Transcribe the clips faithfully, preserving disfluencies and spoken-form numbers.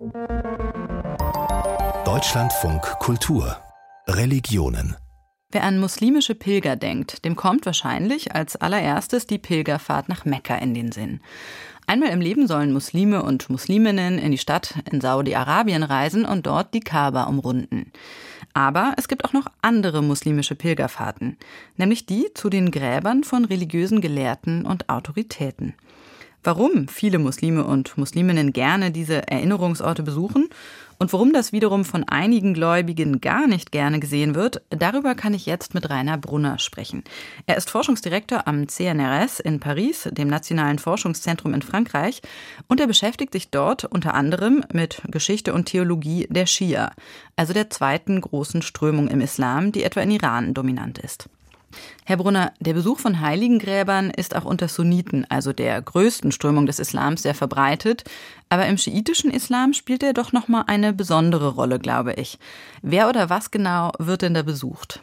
Deutschlandfunk Kultur Religionen. Wer an muslimische Pilger denkt, dem kommt wahrscheinlich als allererstes die Pilgerfahrt nach Mekka in den Sinn. Einmal im Leben sollen Muslime und Musliminnen in die Stadt in Saudi-Arabien reisen und dort die Kaaba umrunden. Aber es gibt auch noch andere muslimische Pilgerfahrten, nämlich die zu den Gräbern von religiösen Gelehrten und Autoritäten. Warum viele Muslime und Musliminnen gerne diese Erinnerungsorte besuchen und warum das wiederum von einigen Gläubigen gar nicht gerne gesehen wird, darüber kann ich jetzt mit Rainer Brunner sprechen. Er ist Forschungsdirektor am C N R S in Paris, dem Nationalen Forschungszentrum in Frankreich, und er beschäftigt sich dort unter anderem mit Geschichte und Theologie der Schia, also der zweiten großen Strömung im Islam, die etwa in Iran dominant ist. Herr Brunner, der Besuch von Heiligengräbern ist auch unter Sunniten, also der größten Strömung des Islams, sehr verbreitet. Aber im schiitischen Islam spielt er doch nochmal eine besondere Rolle, glaube ich. Wer oder was genau wird denn da besucht?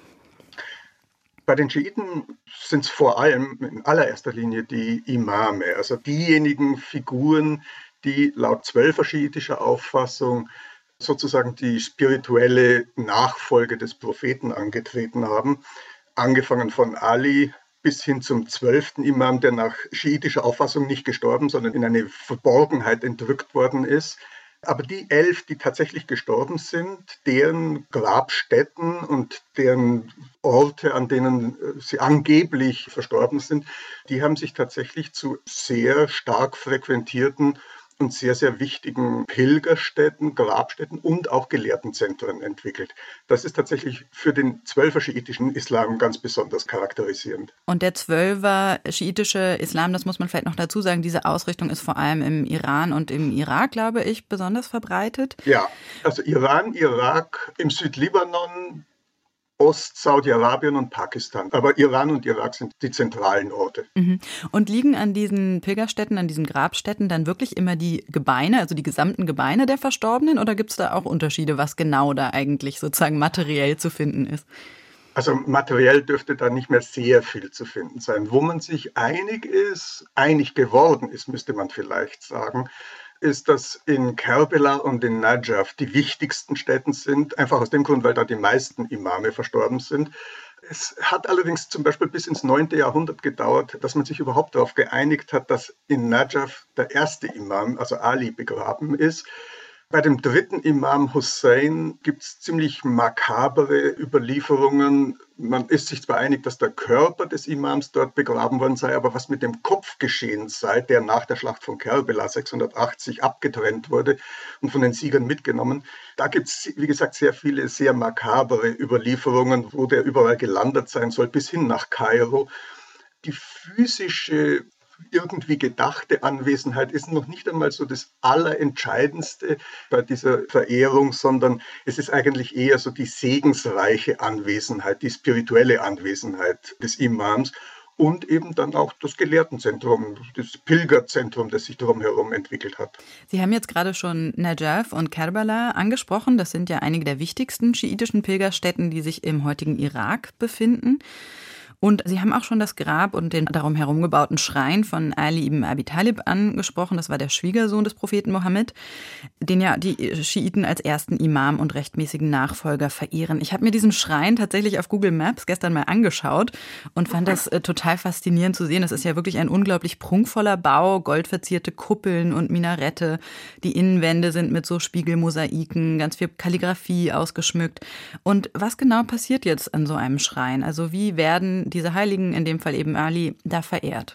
Bei den Schiiten sind es vor allem in allererster Linie die Imame, also diejenigen Figuren, die laut zwölfer schiitischer Auffassung sozusagen die spirituelle Nachfolge des Propheten angetreten haben. Angefangen von Ali bis hin zum zwölften Imam, der nach schiitischer Auffassung nicht gestorben, sondern in eine Verborgenheit entrückt worden ist. Aber die elf, die tatsächlich gestorben sind, deren Grabstätten und deren Orte, an denen sie angeblich verstorben sind, die haben sich tatsächlich zu sehr stark frequentierten und sehr, sehr wichtigen Pilgerstätten, Grabstätten und auch Gelehrtenzentren entwickelt. Das ist tatsächlich für den zwölfer schiitischen Islam ganz besonders charakterisierend. Und der zwölfer schiitische Islam, das muss man vielleicht noch dazu sagen, diese Ausrichtung ist vor allem im Iran und im Irak, glaube ich, besonders verbreitet. Ja, also Iran, Irak, im Südlibanon, Ost-Saudi-Arabien und Pakistan. Aber Iran und Irak sind die zentralen Orte. Mhm. Und liegen an diesen Pilgerstätten, an diesen Grabstätten dann wirklich immer die Gebeine, also die gesamten Gebeine der Verstorbenen? Oder gibt es da auch Unterschiede, was genau da eigentlich sozusagen materiell zu finden ist? Also materiell dürfte da nicht mehr sehr viel zu finden sein. Wo man sich einig ist, einig geworden ist, müsste man vielleicht sagen, ist, dass in Kerbela und in Najaf die wichtigsten Stätten sind, einfach aus dem Grund, weil da die meisten Imame verstorben sind. Es hat allerdings zum Beispiel bis ins neunte Jahrhundert gedauert, dass man sich überhaupt darauf geeinigt hat, dass in Najaf der erste Imam, also Ali, begraben ist. Bei dem dritten Imam Hussein gibt es ziemlich makabere Überlieferungen. Man ist sich zwar einig, dass der Körper des Imams dort begraben worden sei, aber was mit dem Kopf geschehen sei, der nach der Schlacht von Kerbela sechshundertachtzig abgetrennt wurde und von den Siegern mitgenommen, da gibt es, wie gesagt, sehr viele sehr makabere Überlieferungen, wo der überall gelandet sein soll, bis hin nach Kairo. Die physische irgendwie gedachte Anwesenheit ist noch nicht einmal so das Allerentscheidendste bei dieser Verehrung, sondern es ist eigentlich eher so die segensreiche Anwesenheit, die spirituelle Anwesenheit des Imams und eben dann auch das Gelehrtenzentrum, das Pilgerzentrum, das sich drumherum entwickelt hat. Sie haben jetzt gerade schon Najaf und Kerbala angesprochen. Das sind ja einige der wichtigsten schiitischen Pilgerstätten, die sich im heutigen Irak befinden. Und Sie haben auch schon das Grab und den darum herum gebauten Schrein von Ali ibn Abi Talib angesprochen. Das war der Schwiegersohn des Propheten Mohammed, den ja die Schiiten als ersten Imam und rechtmäßigen Nachfolger verehren. Ich habe mir diesen Schrein tatsächlich auf Google Maps gestern mal angeschaut und fand das äh, total faszinierend zu sehen. Das ist ja wirklich ein unglaublich prunkvoller Bau, goldverzierte Kuppeln und Minarette. Die Innenwände sind mit so Spiegelmosaiken, ganz viel Kalligrafie ausgeschmückt. Und was genau passiert jetzt an so einem Schrein? Also wie werden diese Heiligen, in dem Fall eben Ali, da verehrt?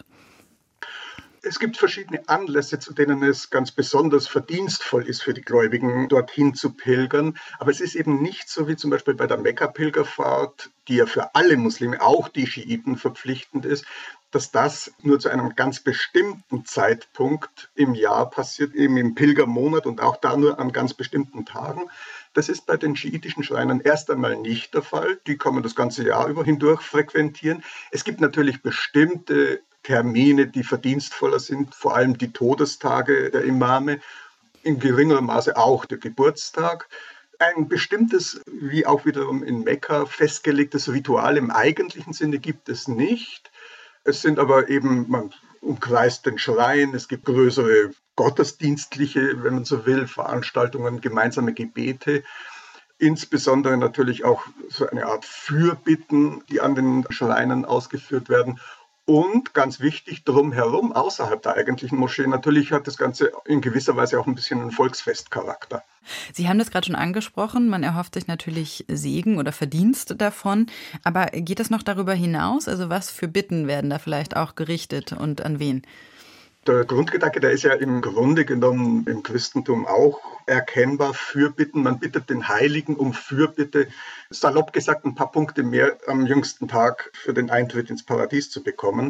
Es gibt verschiedene Anlässe, zu denen es ganz besonders verdienstvoll ist für die Gläubigen, dorthin zu pilgern. Aber es ist eben nicht so wie zum Beispiel bei der Mekka-Pilgerfahrt, die ja für alle Muslime, auch die Schiiten, verpflichtend ist, dass das nur zu einem ganz bestimmten Zeitpunkt im Jahr passiert, eben im Pilgermonat und auch da nur an ganz bestimmten Tagen. Das ist bei den schiitischen Schreinern erst einmal nicht der Fall. Die kann man das ganze Jahr über hindurch frequentieren. Es gibt natürlich bestimmte Termine, die verdienstvoller sind, vor allem die Todestage der Imame, in geringerem Maße auch der Geburtstag. Ein bestimmtes, wie auch wiederum in Mekka festgelegtes Ritual im eigentlichen Sinne gibt es nicht. Es sind aber eben, man umkreist den Schrein, es gibt größere gottesdienstliche, wenn man so will, Veranstaltungen, gemeinsame Gebete. Insbesondere natürlich auch so eine Art Fürbitten, die an den Schreinen ausgeführt werden. Und ganz wichtig, drumherum, außerhalb der eigentlichen Moschee, natürlich hat das Ganze in gewisser Weise auch ein bisschen einen Volksfestcharakter. Sie haben das gerade schon angesprochen, man erhofft sich natürlich Segen oder Verdienst davon. Aber geht es noch darüber hinaus? Also was für Bitten werden da vielleicht auch gerichtet und an wen? Der Grundgedanke, der ist ja im Grunde genommen im Christentum auch erkennbar, Fürbitten. Man bittet den Heiligen um Fürbitte, salopp gesagt ein paar Punkte mehr am jüngsten Tag für den Eintritt ins Paradies zu bekommen.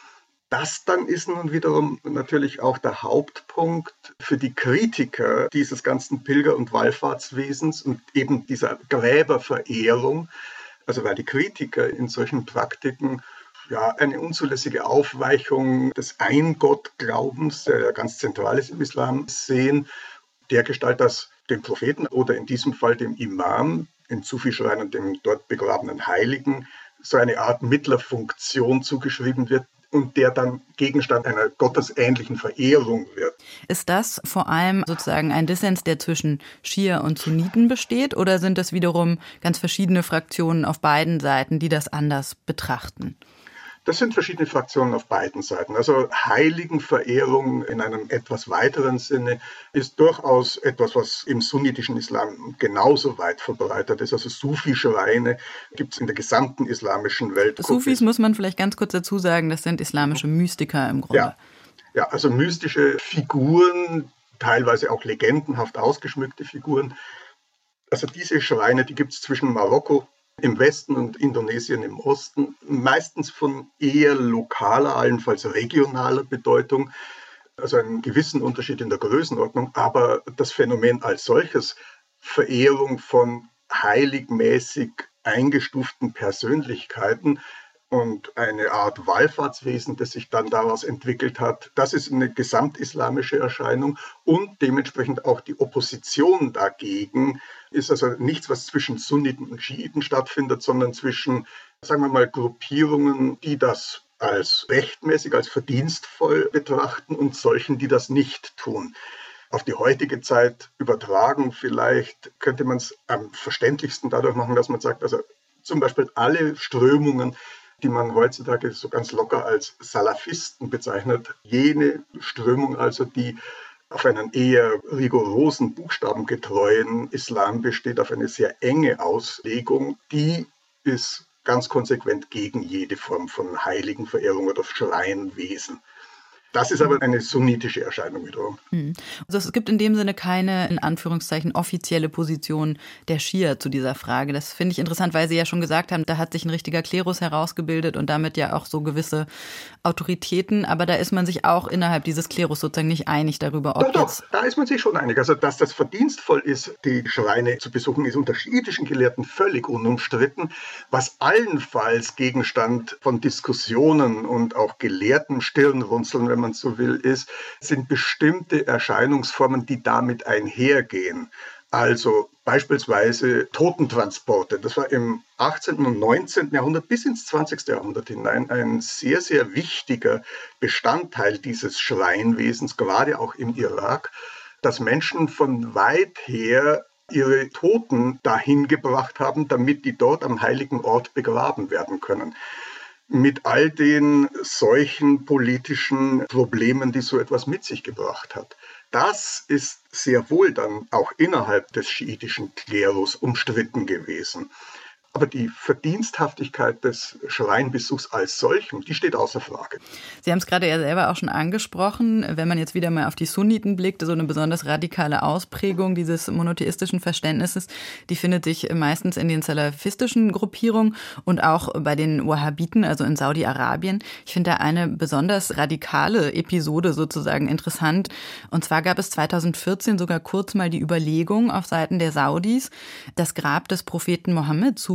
Das dann ist nun wiederum natürlich auch der Hauptpunkt für die Kritiker dieses ganzen Pilger- und Wallfahrtswesens und eben dieser Gräberverehrung. Also weil die Kritiker in solchen Praktiken ja, eine unzulässige Aufweichung des Ein-Gott-Glaubens, der ja ganz zentral ist im Islam, sehen, dergestalt, dass dem Propheten oder in diesem Fall dem Imam, in Sufi-Schreinen dem dort begrabenen Heiligen, so eine Art Mittlerfunktion zugeschrieben wird und der dann Gegenstand einer gottesähnlichen Verehrung wird. Ist das vor allem sozusagen ein Dissens, der zwischen Schia und Sunniten besteht, oder sind das wiederum ganz verschiedene Fraktionen auf beiden Seiten, die das anders betrachten? Das sind verschiedene Fraktionen auf beiden Seiten. Also Heiligenverehrung in einem etwas weiteren Sinne ist durchaus etwas, was im sunnitischen Islam genauso weit verbreitet ist. Also Sufi-Schreine gibt es in der gesamten islamischen Welt. Sufis muss man vielleicht ganz kurz dazu sagen, das sind islamische Mystiker im Grunde. Ja, ja, also mystische Figuren, teilweise auch legendenhaft ausgeschmückte Figuren. Also diese Schreine, die gibt es zwischen Marokko im Westen und Indonesien im Osten, meistens von eher lokaler, allenfalls regionaler Bedeutung, also einen gewissen Unterschied in der Größenordnung, aber das Phänomen als solches, Verehrung von heiligmäßig eingestuften Persönlichkeiten und eine Art Wallfahrtswesen, das sich dann daraus entwickelt hat, das ist eine gesamtislamische Erscheinung und dementsprechend auch die Opposition dagegen ist also nichts, was zwischen Sunniten und Schiiten stattfindet, sondern zwischen, sagen wir mal, Gruppierungen, die das als rechtmäßig, als verdienstvoll betrachten und solchen, die das nicht tun. Auf die heutige Zeit übertragen vielleicht könnte man es am verständlichsten dadurch machen, dass man sagt, also zum Beispiel alle Strömungen, die man heutzutage so ganz locker als Salafisten bezeichnet. Jene Strömung also, die auf einen eher rigorosen, buchstabengetreuen Islam besteht, auf eine sehr enge Auslegung, die ist ganz konsequent gegen jede Form von Heiligenverehrung oder Schreinwesen. Das ist aber eine sunnitische Erscheinung wiederum. Also es gibt in dem Sinne keine, in Anführungszeichen, offizielle Position der Schia zu dieser Frage. Das finde ich interessant, weil Sie ja schon gesagt haben, da hat sich ein richtiger Klerus herausgebildet und damit ja auch so gewisse Autoritäten. Aber da ist man sich auch innerhalb dieses Klerus sozusagen nicht einig darüber, ob doch, jetzt... Doch, da ist man sich schon einig. Also dass das verdienstvoll ist, die Schreine zu besuchen, ist unter schiitischen Gelehrten völlig unumstritten. Was allenfalls Gegenstand von Diskussionen und auch gelehrten Stirnrunzeln, wenn man so will, ist, sind bestimmte Erscheinungsformen, die damit einhergehen. Also beispielsweise Totentransporte. Das war im achtzehnten und neunzehnten Jahrhundert bis ins zwanzigste Jahrhundert hinein ein sehr, sehr wichtiger Bestandteil dieses Schreinwesens, gerade auch im Irak, dass Menschen von weit her ihre Toten dahin gebracht haben, damit die dort am heiligen Ort begraben werden können. Mit all den solchen politischen Problemen, die so etwas mit sich gebracht hat. Das ist sehr wohl dann auch innerhalb des schiitischen Klerus umstritten gewesen. Aber die Verdiensthaftigkeit des Schreinbesuchs als solchen, die steht außer Frage. Sie haben es gerade ja selber auch schon angesprochen, wenn man jetzt wieder mal auf die Sunniten blickt, so eine besonders radikale Ausprägung dieses monotheistischen Verständnisses, die findet sich meistens in den salafistischen Gruppierungen und auch bei den Wahhabiten, also in Saudi-Arabien. Ich finde da eine besonders radikale Episode sozusagen interessant. Und zwar gab es zweitausendvierzehn sogar kurz mal die Überlegung auf Seiten der Saudis, das Grab des Propheten Mohammed zu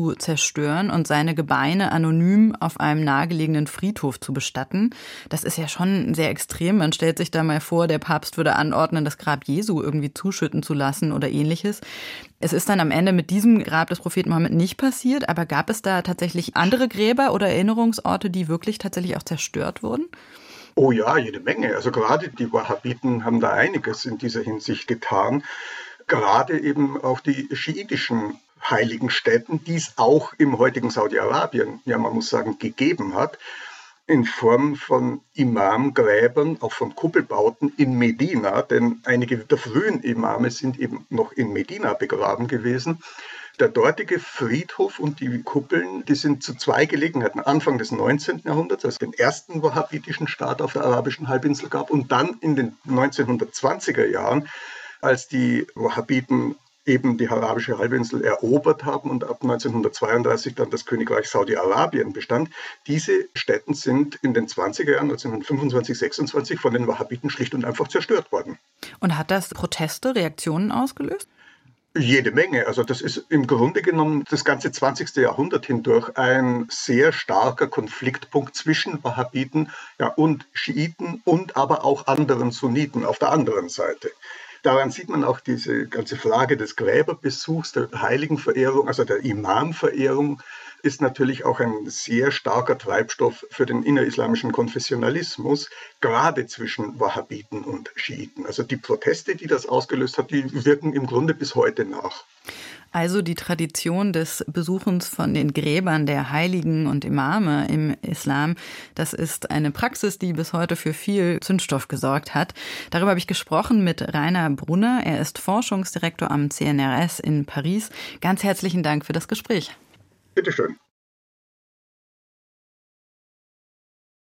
zu zerstören und seine Gebeine anonym auf einem nahegelegenen Friedhof zu bestatten. Das ist ja schon sehr extrem. Man stellt sich da mal vor, der Papst würde anordnen, das Grab Jesu irgendwie zuschütten zu lassen oder ähnliches. Es ist dann am Ende mit diesem Grab des Propheten Mohammed nicht passiert, aber gab es da tatsächlich andere Gräber oder Erinnerungsorte, die wirklich tatsächlich auch zerstört wurden? Oh ja, jede Menge. Also gerade die Wahhabiten haben da einiges in dieser Hinsicht getan. Gerade eben auch die schiitischen heiligen Stätten, die es auch im heutigen Saudi-Arabien, ja man muss sagen, gegeben hat, in Form von Imamgräbern, auch von Kuppelbauten in Medina, denn einige der frühen Imame sind eben noch in Medina begraben gewesen. Der dortige Friedhof und die Kuppeln, die sind zu zwei Gelegenheiten Anfang des neunzehnten Jahrhunderts, als es den ersten wahhabitischen Staat auf der arabischen Halbinsel gab, und dann in den neunzehnhundertzwanziger Jahren, als die Wahhabiten eben die arabische Halbinsel erobert haben und ab neunzehnhundertzweiunddreißig dann das Königreich Saudi-Arabien bestand. Diese Stätten sind in den zwanziger Jahren, neunzehnhundertfünfundzwanzig, sechsundzwanzig, von den Wahhabiten schlicht und einfach zerstört worden. Und hat das Proteste, Reaktionen ausgelöst? Jede Menge. Also das ist im Grunde genommen das ganze zwanzigste Jahrhundert hindurch ein sehr starker Konfliktpunkt zwischen Wahhabiten, ja, und Schiiten und aber auch anderen Sunniten auf der anderen Seite. Daran sieht man auch diese ganze Frage des Gräberbesuchs, der Heiligenverehrung, also der Imamverehrung, ist natürlich auch ein sehr starker Treibstoff für den innerislamischen Konfessionalismus, gerade zwischen Wahhabiten und Schiiten. Also die Proteste, die das ausgelöst hat, die wirken im Grunde bis heute nach. Also die Tradition des Besuchens von den Gräbern der Heiligen und Imame im Islam, das ist eine Praxis, die bis heute für viel Zündstoff gesorgt hat. Darüber habe ich gesprochen mit Rainer Brunner. Er ist Forschungsdirektor am C N R S in Paris. Ganz herzlichen Dank für das Gespräch. Bitte schön.